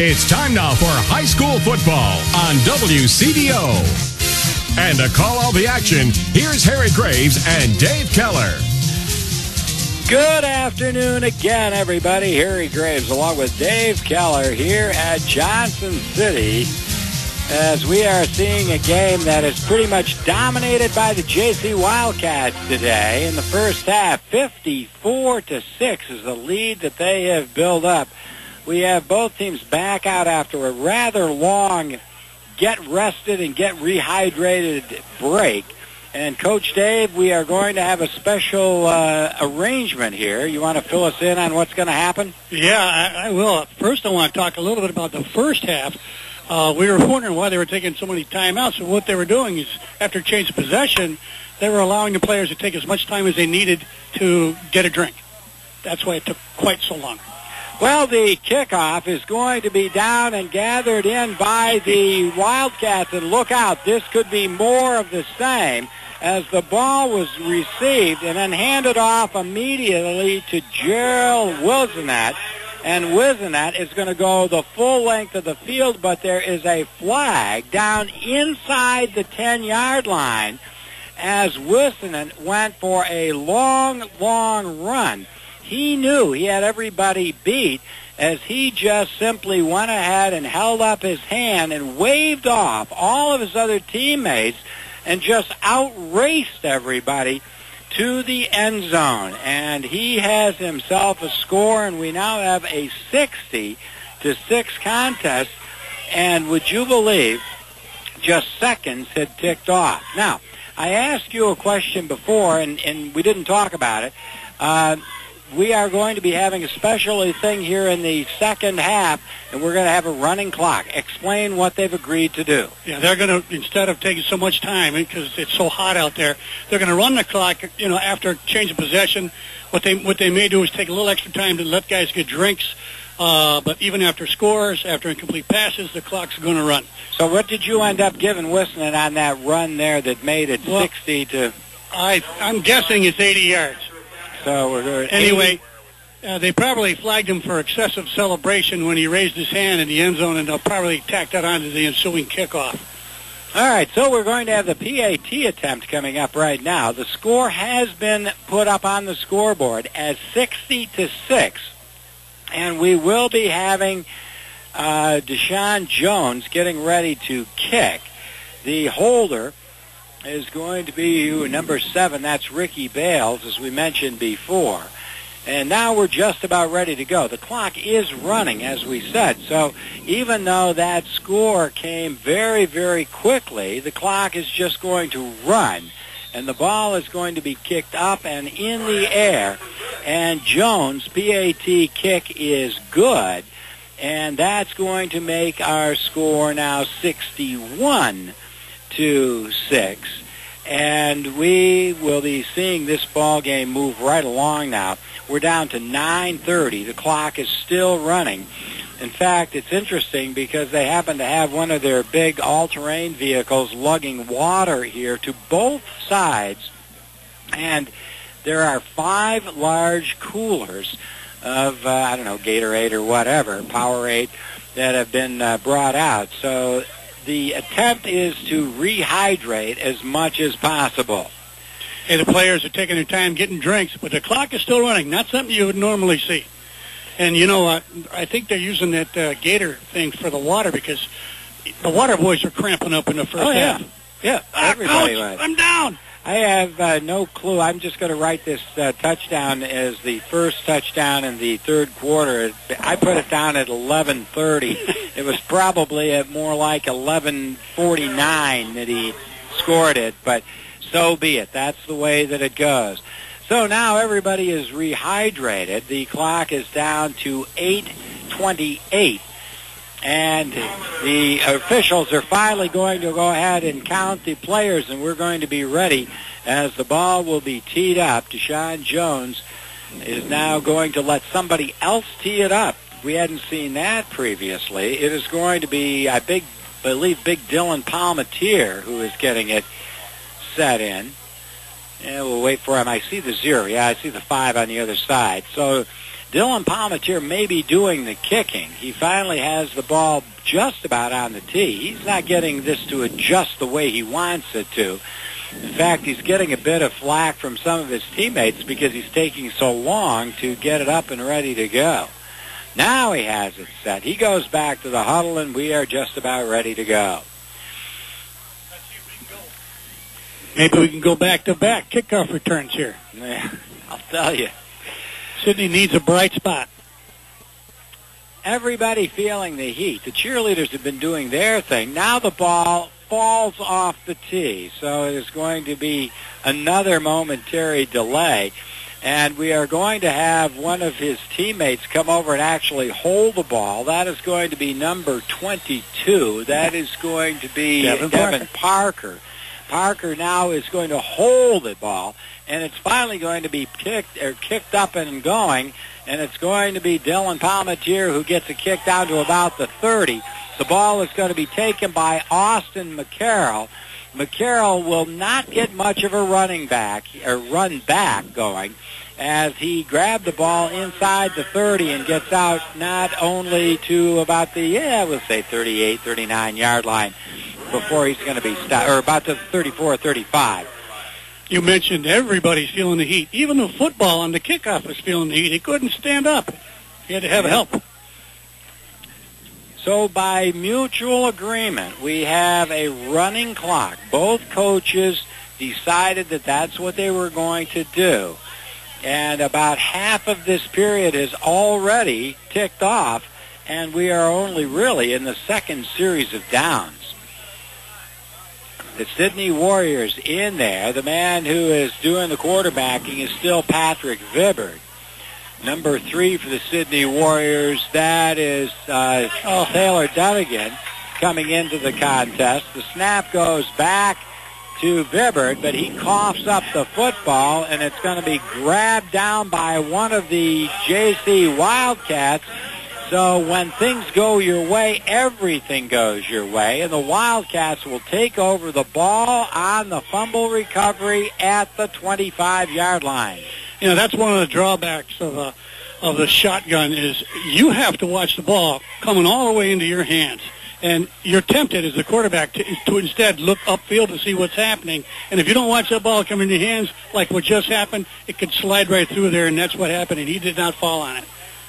It's time now for high school football on WCDO. And to call all the action, here's Harry Graves and Dave Keller. Good afternoon again, everybody. Harry Graves along with Dave Keller here at Johnson City as we are seeing a game that is pretty much dominated by the JC Wildcats today. In the first half, 54-6 is the lead that they have built up. We have both teams back out after a rather long get rested and get rehydrated break. And Coach Dave, we are going to have a special arrangement here. You want to fill us in on what's going to happen? Yeah, I will. First, I want to talk a little bit about the first half. We were wondering why they were taking so many timeouts. So what they were doing is, after change of possession, they were allowing the players to take as much time as they needed to get a drink. That's why it took quite so long. Well, the kickoff is going to be down and gathered in by the Wildcats. And look out, this could be more of the same as the ball was received and then handed off immediately to Gerald Wisenet. And Wisenet is going to go the full length of the field, but there is a flag down inside the 10-yard line as Wisenet went for a long, long run. He knew he had everybody beat as he just simply went ahead and held up his hand and waved off all of his other teammates and just outraced everybody to the end zone. And he has himself a score, and we now have a 60-6 contest. And would you believe, just seconds had ticked off. Now, I asked you a question before, and we didn't talk about it. We are going to be having a special thing here in the second half, and we're going to have a running clock. Explain what they've agreed to do. Yeah, they're going to, instead of taking so much time, because it's so hot out there, they're going to run the clock, after change of possession. What they may do is take a little extra time to let guys get drinks, but even after scores, after incomplete passes, the clock's going to run. So what did you end up giving Wisenet on that run there that made it 60 to... I'm guessing it's 80 yards. So anyway, they probably flagged him for excessive celebration when he raised his hand in the end zone, and they'll probably tack that onto the ensuing kickoff. All right, so we're going to have the PAT attempt coming up right now. The score has been put up on the scoreboard as 60-6, and we will be having Deshaun Jones getting ready to kick. The holder is going to be number 7. That's Ricky Bales, as we mentioned before. And now we're just about ready to go. The clock is running, as we said. So even though that score came very, very quickly, the clock is just going to run. And the ball is going to be kicked up and in the air. And Jones' PAT kick is good. And that's going to make our score now 61-6, and we will be seeing this ball game move right along now. We're down to 9:30. The clock is still running. In fact, it's interesting because they happen to have one of their big all-terrain vehicles lugging water here to both sides, and there are 5 large coolers of, Gatorade or whatever, Powerade, that have been brought out. So the attempt is to rehydrate as much as possible. Hey, the players are taking their time getting drinks, but the clock is still running. Not something you would normally see. And, I think they're using that Gator thing for the water because the water boys are cramping up in the first half. Yeah, everybody was. I'm down. I have no clue. I'm just going to write this touchdown as the first touchdown in the third quarter. I put it down at 11:30. It was probably at more like 11:49 that he scored it, but so be it. That's the way that it goes. So now everybody is rehydrated. The clock is down to 8:28. And the officials are finally going to go ahead and count the players, and we're going to be ready as the ball will be teed up. Deshaun Jones is now going to let somebody else tee it up. We hadn't seen that previously. It is going to be, I believe, Big Dylan Palmatier who is getting it set in. And we'll wait for him. I see the 0. Yeah, I see the 5 on the other side. So Dylan Palmatier may be doing the kicking. He finally has the ball just about on the tee. He's not getting this to adjust the way he wants it to. In fact, he's getting a bit of flack from some of his teammates because he's taking so long to get it up and ready to go. Now he has it set. He goes back to the huddle, and we are just about ready to go. Maybe we can go back-to-back kickoff returns here. Yeah, I'll tell you. Sydney needs a bright spot. Everybody feeling the heat. The cheerleaders have been doing their thing. Now the ball falls off the tee, so it is going to be another momentary delay. And we are going to have one of his teammates come over and actually hold the ball. That is going to be number 22. That is going to be Devin Parker. Parker now is going to hold the ball, and it's finally going to be kicked up and going, and it's going to be Dylan Palmatier who gets a kick down to about the 30. The ball is going to be taken by Austin McCarroll. McCarroll will not get much of a run back going, as he grabbed the ball inside the 30 and gets out not only to about the, we'll say 38, 39-yard line before he's going to be stopped, or about the 34, 35. You mentioned everybody's feeling the heat. Even the football on the kickoff was feeling the heat. He couldn't stand up. He had to have help. So by mutual agreement, we have a running clock. Both coaches decided that that's what they were going to do. And about half of this period is already ticked off, and we are only really in the second series of downs. The Sydney Warriors in there. The man who is doing the quarterbacking is still Patrick Vibbert. Number 3 for the Sydney Warriors, that is Taylor Dunnigan coming into the contest. The snap goes back to Vibbert, but he coughs up the football, and it's going to be grabbed down by one of the JC Wildcats. So when things go your way, everything goes your way, and the Wildcats will take over the ball on the fumble recovery at the 25-yard line. You know, that's one of the drawbacks of the shotgun is you have to watch the ball coming all the way into your hands. And you're tempted as the quarterback to instead look upfield to see what's happening. And if you don't watch that ball come in your hands, like what just happened, it could slide right through there, and that's what happened, and he did not fall on it.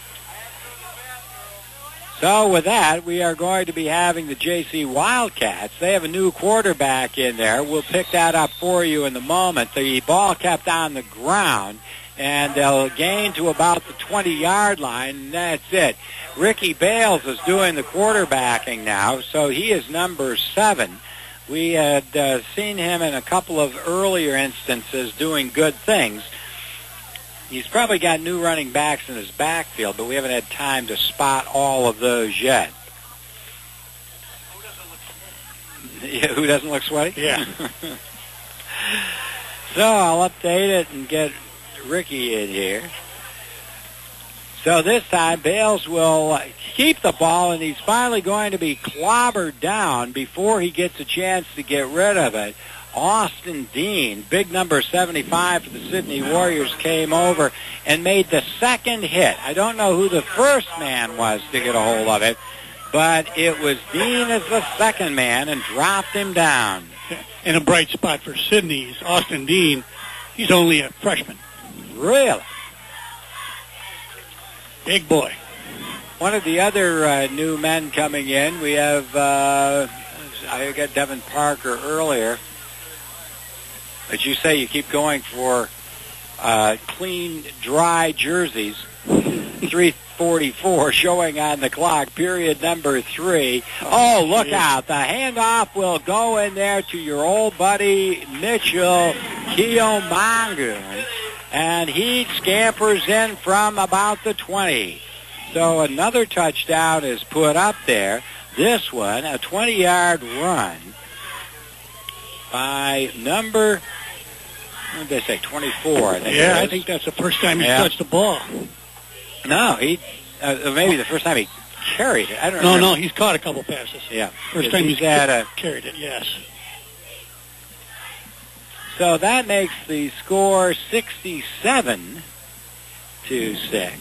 So with that, we are going to be having the JC Wildcats. They have a new quarterback in there. We'll pick that up for you in the moment. The ball kept on the ground, and they'll gain to about the 20-yard line, and that's it. Ricky Bales is doing the quarterbacking now, so he is number 7. We had seen him in a couple of earlier instances doing good things. He's probably got new running backs in his backfield, but we haven't had time to spot all of those yet. Who doesn't look sweaty? Yeah. So I'll update it and get Ricky in here. So this time, Bales will keep the ball, and he's finally going to be clobbered down before he gets a chance to get rid of it. Austin Dean, big number 75 for the Sydney Warriors, came over and made the second hit. I don't know who the first man was to get a hold of it, but it was Dean as the second man and dropped him down. And a bright spot for Sydney is Austin Dean. He's only a freshman. Really? Big boy. One of the other new men coming in, we have, I got Devin Parker earlier. As you say, you keep going for clean, dry jerseys. 3:44 showing on the clock, period number 3. Oh, look out. The handoff will go in there to your old buddy Mitchell Keomangun, and he scampers in from about the 20. So another touchdown is put up there. This one, a 20-yard run by number, what did they say, 24, I think. Yeah, I think that's the first time he touched the ball. No, he maybe the first time he carried it. I don't know. No, he's caught a couple passes. Yeah. First time he's carried it, yes. So that makes the score 67 to 6.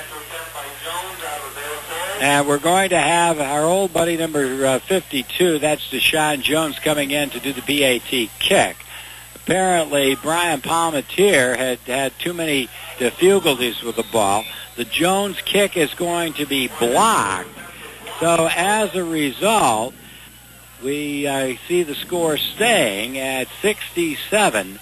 And we're going to have our old buddy number 52, that's Deshaun Jones, coming in to do the PAT kick. Apparently, Brian Palmatier had too many difficulties with the ball. The Jones kick is going to be blocked. So as a result, we see the score staying at 67-6.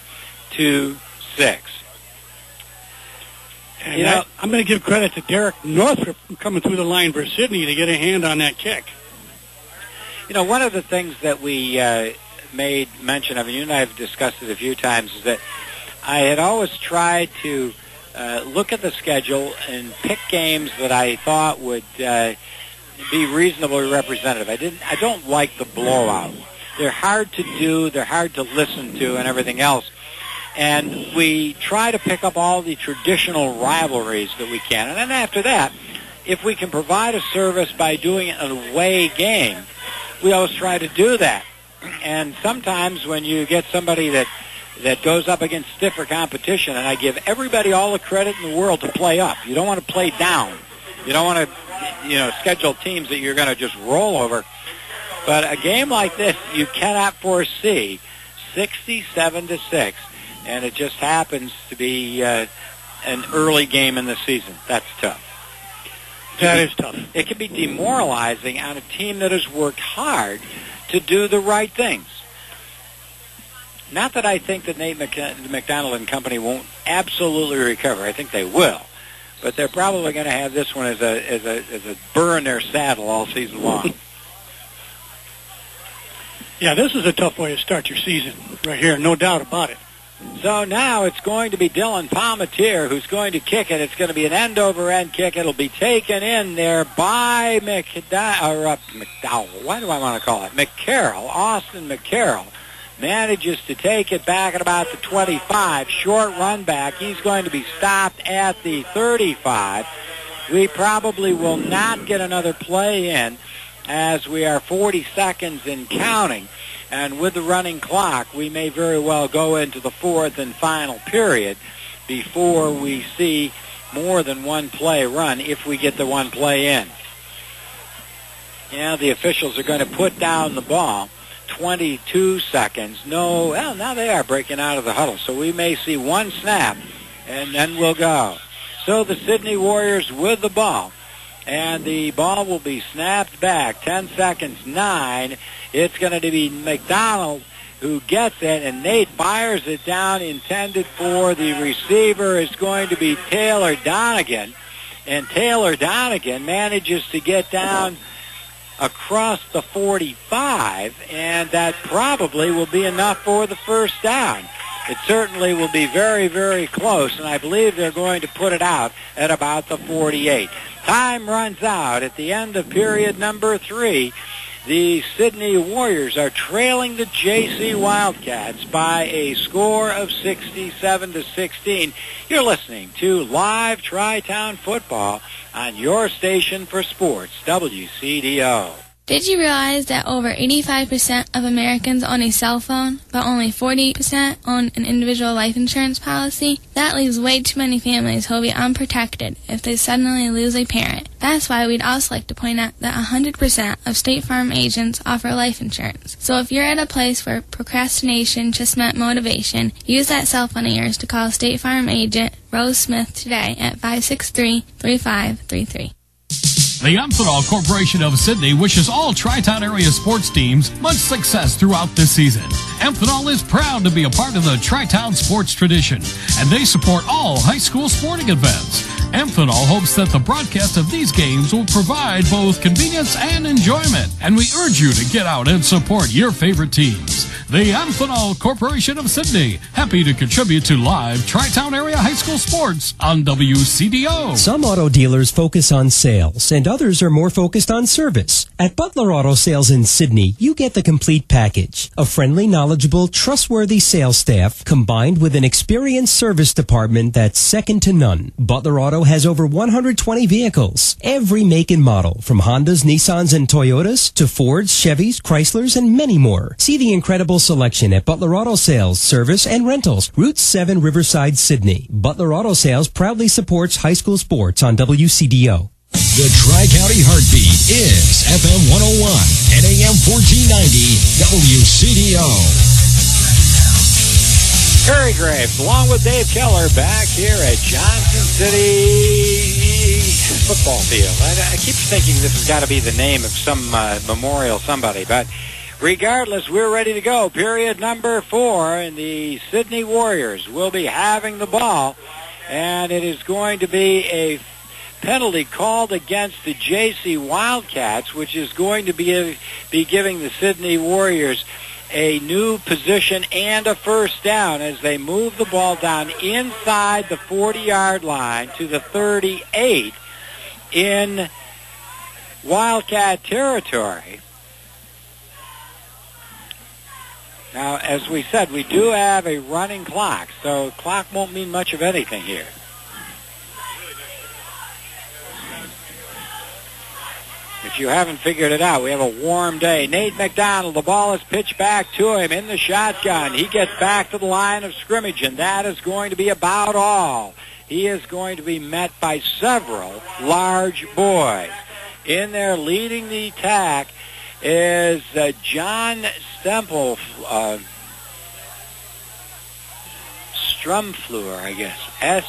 And I'm going to give credit to Derek Northrup coming through the line for Sidney to get a hand on that kick. One of the things that we made mention of, and you and I have discussed it a few times, is that I had always tried to look at the schedule and pick games that I thought would be reasonably representative. I don't like the blowout. They're hard to do, they're hard to listen to, and everything else. And we try to pick up all the traditional rivalries that we can. And then after that, if we can provide a service by doing an away game, we always try to do that. And sometimes when you get somebody that goes up against stiffer competition, and I give everybody all the credit in the world to play up. You don't want to play down. You don't want to, schedule teams that you're going to just roll over. But a game like this, you cannot foresee. 67-6. And it just happens to be an early game in the season. That's tough. That is tough. It can be demoralizing on a team that has worked hard to do the right things. Not that I think that Nate McDonald and company won't absolutely recover. I think they will. But they're probably going to have this one as a burr in their saddle all season long. Yeah, this is a tough way to start your season right here, no doubt about it. So now it's going to be Dylan Palmatier who's going to kick it. It's going to be an end-over-end kick. It'll be taken in there by McDowell. Why do I want to call it? McCarroll. Austin McCarroll manages to take it back at about the 25. Short run back. He's going to be stopped at the 35. We probably will not get another play in as we are 40 seconds and counting. And with the running clock, we may very well go into the fourth and final period before we see more than one play run if we get the one play in. The officials are going to put down the ball. 22 seconds. Now they are breaking out of the huddle. So we may see one snap, and then we'll go. So the Sidney Warriors with the ball. And the ball will be snapped back. 10 seconds, 9. It's going to be McDonald who gets it, and Nate fires it down, intended for the receiver. Is going to be Taylor Donegan. And Taylor Donegan manages to get down across the 45, and that probably will be enough for the first down. It certainly will be very, very close, and I believe they're going to put it out at about the 48. Time runs out at the end of period number 3. The Sidney Warriors are trailing the JC Wildcats by a score of 67-16. You're listening to Live Tri-Town Football on your station for sports, WCDO. Did you realize that over 85% of Americans own a cell phone, but only 40% own an individual life insurance policy? That leaves way too many families who will be unprotected if they suddenly lose a parent. That's why we'd also like to point out that 100% of State Farm agents offer life insurance. So if you're at a place where procrastination just met motivation, use that cell phone of yours to call State Farm agent Rose Smith today at 563-3533. The Amphenol Corporation of Sidney wishes all Tri-Town area sports teams much success throughout this season. Amphenol is proud to be a part of the Tri-Town sports tradition, and they support all high school sporting events. Amphenol hopes that the broadcast of these games will provide both convenience and enjoyment, and we urge you to get out and support your favorite teams. The Amphenol Corporation of Sidney, happy to contribute to live Tri-Town area high school sports on WCDO. Some auto dealers focus on sales, and others are more focused on service. At Butler Auto Sales in Sidney, you get the complete package. A friendly, knowledgeable, trustworthy sales staff combined with an experienced service department that's second to none. Butler Auto has over 120 vehicles, every make and model, from Hondas, Nissans, and Toyotas to Fords, Chevys, Chryslers, and many more. See the incredible full selection at Butler Auto Sales, service and rentals. Route 7 Riverside, Sydney. Butler Auto Sales proudly supports high school sports on WCDO. The Tri-County Heartbeat is FM 101 and AM 1490 WCDO. Harry Graves, along with Dave Keller, back here at Johnson City football field. I keep thinking this has got to be the name of some memorial somebody, but regardless, we're ready to go. Period number 4, and the Sydney Warriors will be having the ball, and it is going to be a penalty called against the JC Wildcats, which is going to be giving the Sydney Warriors a new position and a first down as they move the ball down inside the 40-yard line to the 38 in Wildcat territory. Now, as we said, we do have a running clock, so clock won't mean much of anything here. If you haven't figured it out, we have a warm day. Nate McDonald, the ball is pitched back to him in the shotgun. He gets back to the line of scrimmage, and that is going to be about all. He is going to be met by several large boys. In there leading the attack is John Strumfluer, I guess.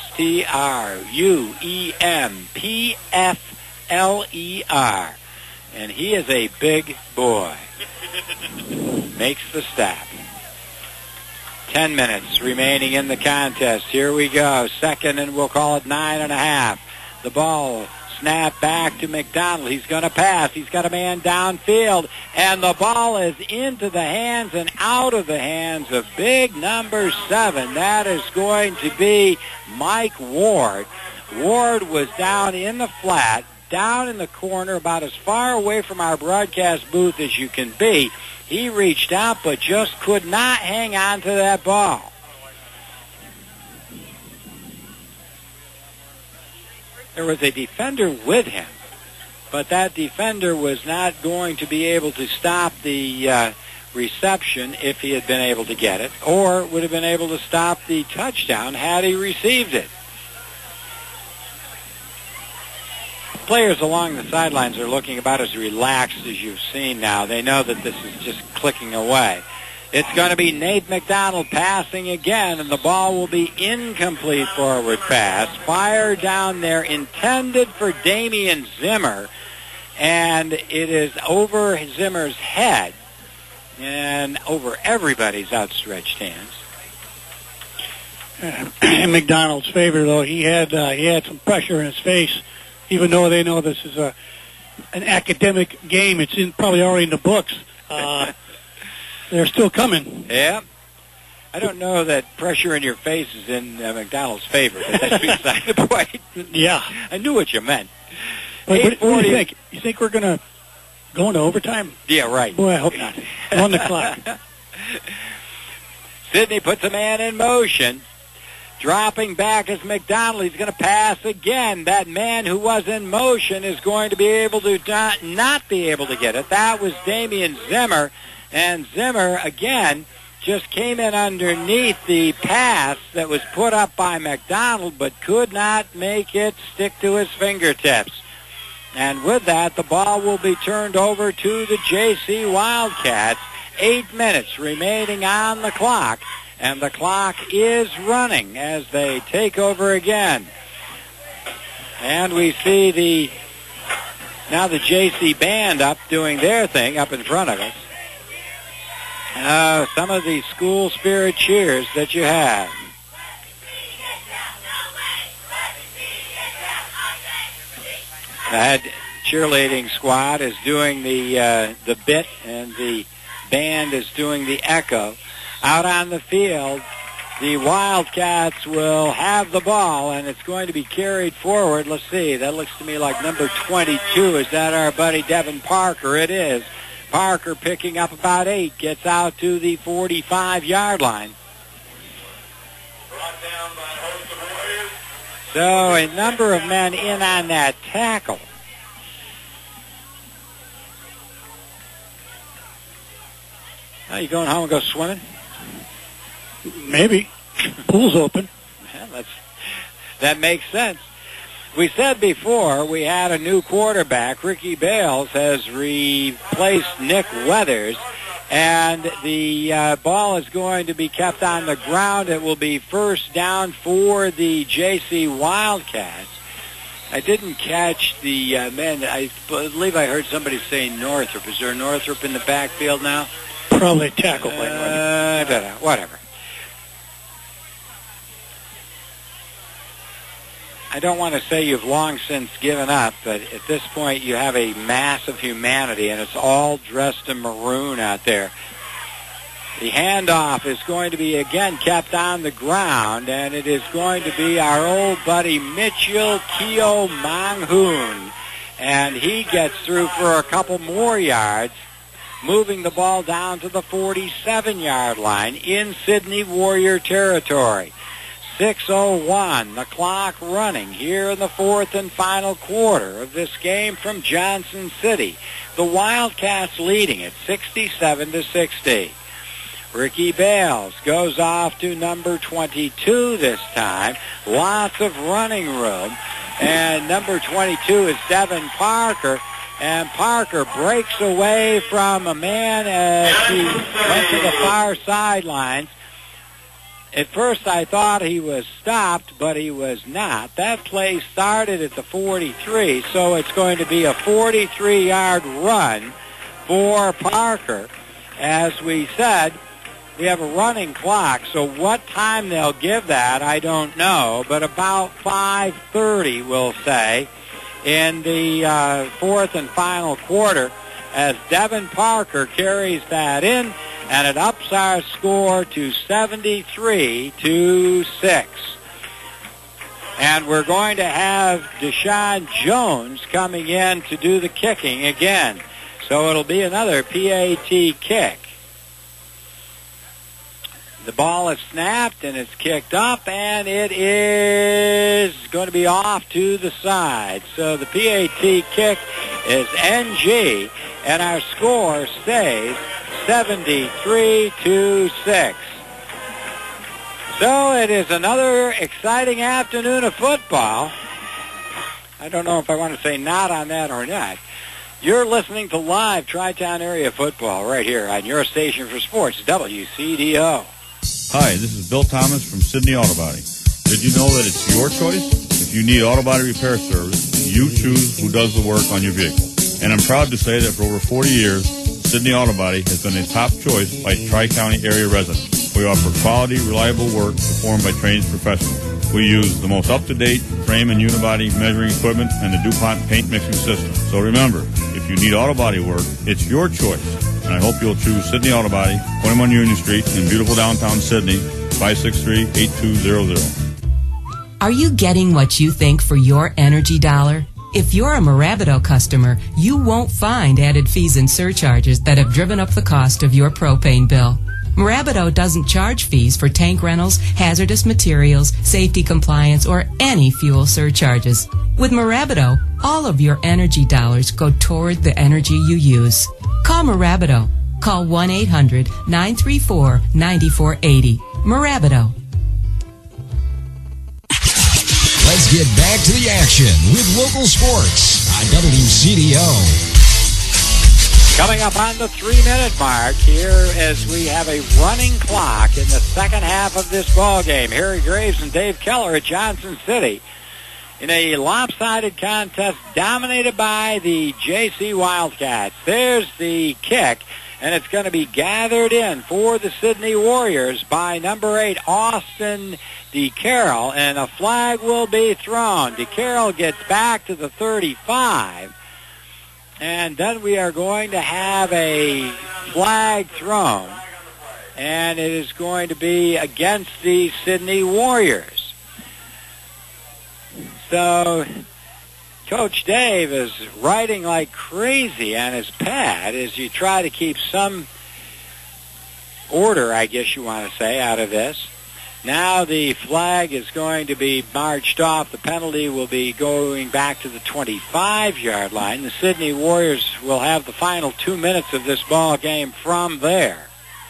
Strumfleer. And he is a big boy. Makes the stop. 10 minutes remaining in the contest. Here we go. Second, and we'll call it 9.5. The ball snapped back to McDonald. He's going to pass. He's got a man downfield. And the ball is into the hands and out of the hands of big number 7. That is going to be Mike Ward. Ward was down in the flat, down in the corner, about as far away from our broadcast booth as you can be. He reached out but just could not hang on to that ball. There was a defender with him, but that defender was not going to be able to stop the reception if he had been able to get it, or would have been able to stop the touchdown had he received it. Players along the sidelines are looking about as relaxed as you've seen now. They know that this is just clicking away. It's going to be Nate McDonald passing again, and the ball will be incomplete forward pass. Fire down there intended for Damian Zimmer, and it is over Zimmer's head and over everybody's outstretched hands. In McDonald's favor, though, he had some pressure in his face. Even though they know this is an academic game, it's probably already in the books. They're still coming. Yeah. I don't know that pressure in your face is in McDonald's favor, but that's beside the point. Yeah. I knew what you meant. What do you think? You think we're going to go into overtime? Yeah, right. Boy, I hope not. On the clock. Sydney puts a man in motion. Dropping back is McDonald. He's going to pass again. That man who was in motion is going to be able to not be able to get it. That was Damian Zimmer. And Zimmer, again, just came in underneath the pass that was put up by McDonald, but could not make it stick to his fingertips. And with that, the ball will be turned over to the JC Wildcats. 8 minutes remaining on the clock. And the clock is running as they take over again. And we see the JC band up doing their thing up in front of us. Some of the school spirit cheers that you have. The head cheerleading squad is doing the bit, and the band is doing the echo. Out on the field, the Wildcats will have the ball, and it's going to be carried forward. Let's see. That looks to me like number 22. Is that our buddy Devin Parker? It is. Parker picking up about 8, gets out to the 45-yard line. So a number of men in on that tackle. Are you going home and go swimming? Maybe. Pool's open. Yeah, that makes sense. We said before we had a new quarterback. Ricky Bales has replaced Nick Weathers, and the ball is going to be kept on the ground. It will be first down for the JC Wildcats. I didn't catch the man. I believe I heard somebody say Northrop. Is there a Northrop in the backfield now? Probably tackle. I don't know. Whatever. I don't want to say you've long since given up, but at this point you have a mass of humanity, and it's all dressed in maroon out there. The handoff is going to be, again, kept on the ground, and it is going to be our old buddy Mitchell Keo Manghoon. And he gets through for a couple more yards, moving the ball down to the 47-yard line in Sydney Warrior territory. 6:01, the clock running here in the fourth and final quarter of this game from Johnson City. The Wildcats leading it 67-60. Ricky Bales goes off to number 22 this time. Lots of running room. And number 22 is Devin Parker. And Parker breaks away from a man as he went to the far sidelines. At first I thought he was stopped, but he was not. That play started at the 43, so it's going to be a 43-yard run for Parker. As we said, we have a running clock, so what time they'll give that, I don't know, but about 5:30, we'll say, in the fourth and final quarter, as Devin Parker carries that in, and it ups our score to 73-6. And we're going to have Deshaun Jones coming in to do the kicking again. So it'll be another PAT kick. The ball is snapped and it's kicked up, and it is going to be off to the side. So the PAT kick is NG, and our score stays 73-6. So it is another exciting afternoon of football. I don't know if I want to say not on that or not. You're listening to live Tri-Town area football right here on your station for sports, WCDO. Hi, this is Bill Thomas from Sydney Auto Body. Did you know that it's your choice? If you need auto body repair service, you choose who does the work on your vehicle. And I'm proud to say that for over 40 years, Sydney Auto Body has been a top choice by Tri-County area residents. We offer quality, reliable work performed by trained professionals. We use the most up-to-date frame and unibody measuring equipment and the DuPont paint mixing system. So remember, if you need auto body work, it's your choice. And I hope you'll choose Sydney Auto Body, 21 Union Street in beautiful downtown Sydney, 563-8200. Are you getting what you think for your energy dollar? If you're a Mirabito customer, you won't find added fees and surcharges that have driven up the cost of your propane bill. Mirabito doesn't charge fees for tank rentals, hazardous materials, safety compliance, or any fuel surcharges. With Mirabito, all of your energy dollars go toward the energy you use. Call Mirabito. Call 1-800-934-9480. Mirabito. Let's get back to the action with local sports on WCDO. Coming up on the 3-minute mark here as we have a running clock in the second half of this ball game. Harry Graves and Dave Keller at Johnson City in a lopsided contest dominated by the JC Wildcats. There's the kick, and it's going to be gathered in for the Sydney Warriors by number 8, Austin DeCarroll, and a flag will be thrown. DeCarroll gets back to the 35. And then we are going to have a flag thrown, and it is going to be against the Sydney Warriors. So Coach Dave is writing like crazy on his pad as you try to keep some order, I guess you want to say, out of this. Now the flag is going to be marched off. The penalty will be going back to the 25-yard line. The Sydney Warriors will have the final 2 minutes of this ball game from there.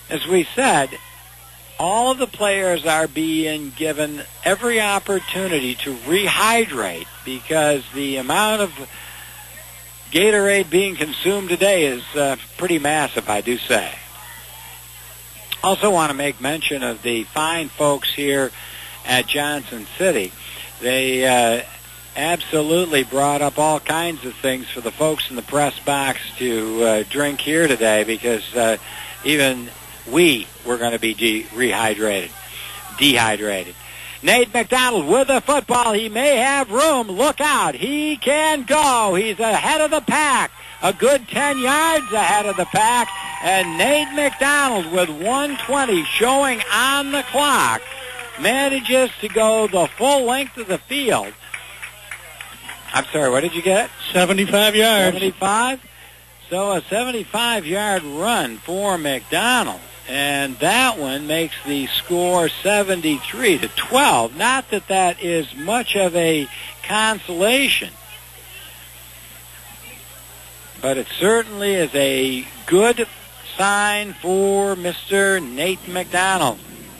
as we said, all of the players are being given every opportunity to rehydrate because the amount of Gatorade being consumed today is pretty massive, I do say. Also want to make mention of the fine folks here at Johnson City. They absolutely brought up all kinds of things for the folks in the press box to drink here today because even we were going to be dehydrated. Nate McDonald with the football. He may have room. Look out. He can go. He's ahead of the pack. A good 10 yards ahead of the pack. And Nate McDonald with 1:20 showing on the clock manages to go the full length of the field. I'm sorry, what did you get? 75 yards. 75? So a 75-yard run for McDonald. And that one makes the score 73-12. Not that that is much of a consolation, but it certainly is a good sign for Mr. Nate McDonald.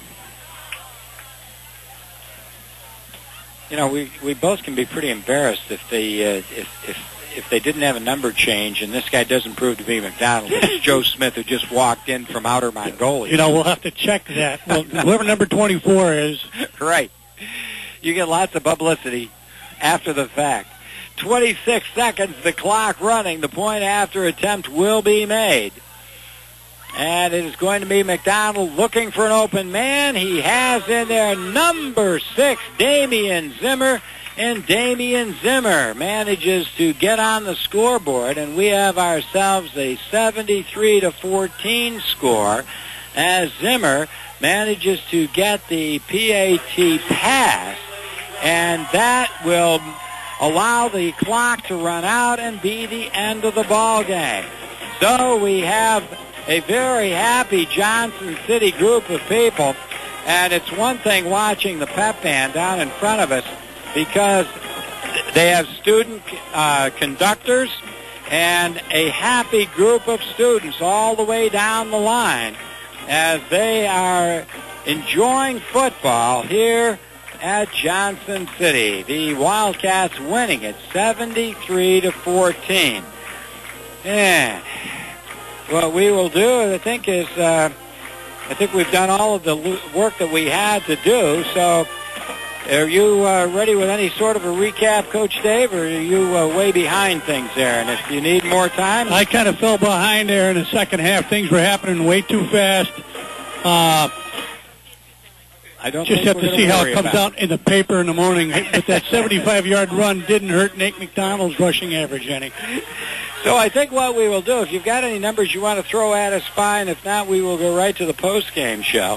You know, we both can be pretty embarrassed if they didn't have a number change and this guy doesn't prove to be McDonald. It's Joe Smith who just walked in from outer Mongolia. You know, we'll have to check that. Well, whoever number 24 is. Right. You get lots of publicity after the fact. 26 seconds, the clock running. The point after attempt will be made. And it is going to be McDonald looking for an open man. He has in there number 6, Damian Zimmer. And Damian Zimmer manages to get on the scoreboard, and we have ourselves a 73-14 score as Zimmer manages to get the PAT pass, and that will allow the clock to run out and be the end of the ball game. So we have a very happy Johnson City group of people, and it's one thing watching the pep band down in front of us, because they have student conductors and a happy group of students all the way down the line as they are enjoying football here at Johnson City. The Wildcats winning it 73-14. And what we will do, I think, is I think we've done all of the work that we had to do. So are you ready with any sort of a recap, Coach Dave, or are you way behind things there? And if you need more time? I kind of fell behind there in the second half. Things were happening way too fast. I don't just have to see how it comes out in the paper in the morning. But that 75-yard run didn't hurt Nate McDonald's rushing average any. So I think what we will do, if you've got any numbers you want to throw at us, fine. If not, we will go right to the post-game show.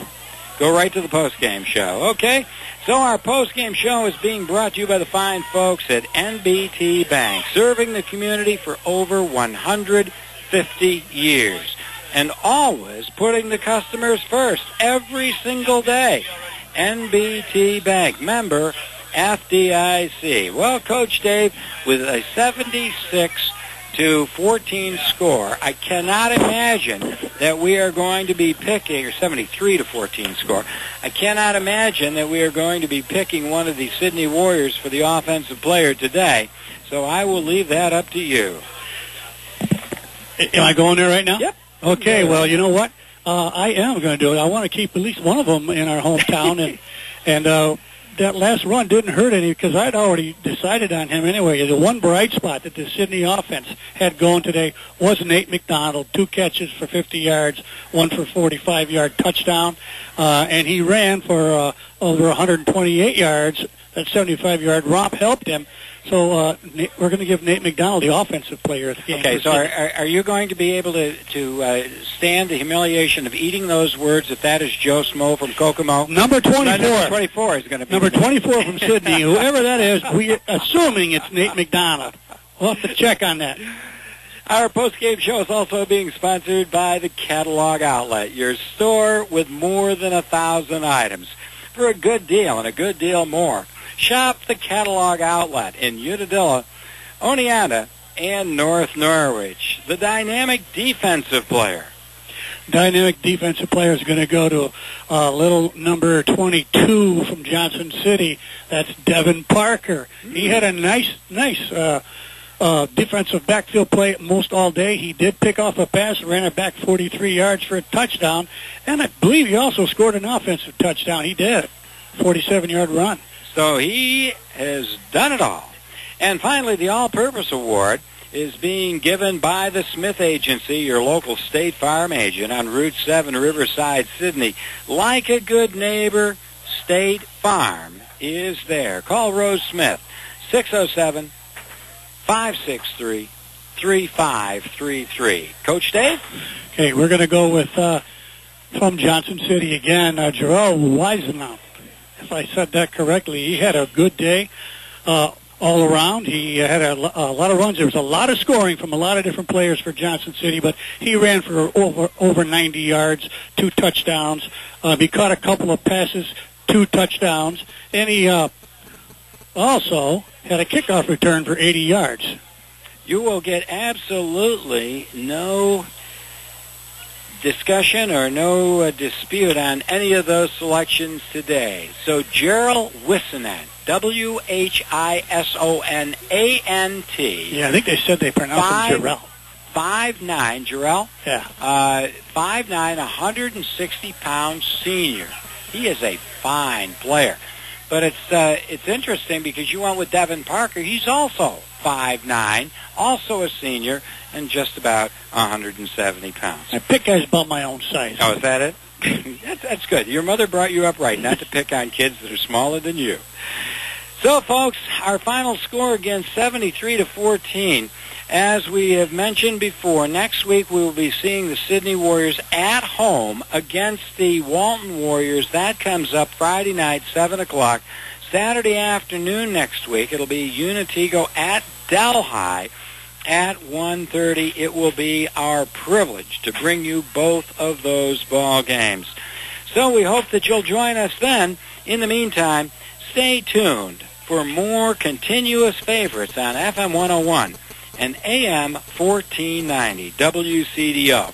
Okay? So our post-game show is being brought to you by the fine folks at NBT Bank, serving the community for over 150 years, and always putting the customers first every single day. NBT Bank, member FDIC. Well, Coach Dave, with a 76-14 score, I cannot imagine that we are going to be picking, or 73-14 score, I cannot imagine that we are going to be picking one of the Sydney Warriors for the offensive player today. So I will leave that up to you. Am I going there right now? Yep. Okay, well, you know what? I am going to do it. I want to keep at least one of them in our hometown, and that last run didn't hurt any because I'd already decided on him anyway. The one bright spot that the Sydney offense had going today was Nate McDonald. 2 catches for 50 yards, 1 for 45-yard touchdown, and he ran for over 128 yards. That 75-yard romp helped him. So we're going to give Nate McDonald the offensive player of the game. Okay, so are you going to be able to stand the humiliation of eating those words if that is Joe Smo from Kokomo? Number 24. Number 24 is going to be. Number 24 from Sydney. Whoever that is, we're assuming it's Nate McDonald. We'll have to check on that. Our post-game show is also being sponsored by the Catalog Outlet, your store with more than 1,000 items for a good deal and a good deal more. Shop the Catalog Outlet in Unadilla, Oneonta, and North Norwich. The dynamic defensive player. dynamic defensive player is going to go to little number 22 from Johnson City. That's Devin Parker. He had a nice defensive backfield play most all day. He did pick off a pass, ran it back 43 yards for a touchdown, and I believe he also scored an offensive touchdown. He did. 47-yard run. So he has done it all. And finally, the All-Purpose Award is being given by the Smith Agency, your local State Farm agent on Route 7, Riverside, Sydney. Like a good neighbor, State Farm is there. Call Rose Smith, 607-563-3533. Coach Dave? Okay, we're going to go with, from Johnson City again, Jarrell Weisenau. If I said that correctly, he had a good day. All around. He had a lot of runs. There was a lot of scoring from a lot of different players for Johnson City, but he ran for over 90 yards, 2 touchdowns. He caught a couple of passes, 2 touchdowns, and he also had a kickoff return for 80 yards. You will get absolutely no discussion or no dispute on any of those selections today. So Gerald Wisonant, Wisonant. Yeah, I think they said they pronounced him Jarrell. 5'9", Jarrell. Yeah. 5'9", 160-pound senior. He is a fine player. But it's interesting because you went with Devin Parker. He's also 5'9", also a senior, and just about 170 pounds. I pick guys about my own size. Oh, is that it? That's good. Your mother brought you up right, not to pick on kids that are smaller than you. So, folks, our final score again, 73-14. As we have mentioned before, next week we will be seeing the Sydney Warriors at home against the Walton Warriors. That comes up Friday night, 7 o'clock. Saturday afternoon next week, it'll be Unitego at Delhi at 1:30. It will be our privilege to bring you both of those ball games. So we hope that you'll join us then. In the meantime, stay tuned for more continuous favorites on FM 101 and AM 1490 WCDO.